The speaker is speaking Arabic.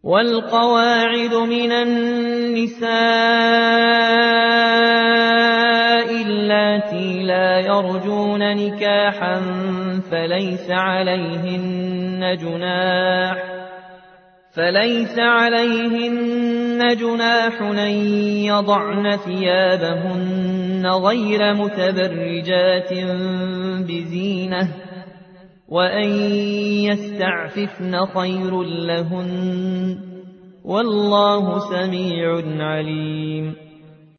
والقواعد من النساء اللاتي لا يرجون نكاحا فليس عليهن جناح أن يضعن ثيابهن غير متبرجات بزينة وأن يستعففن خير لهن والله سميع عليم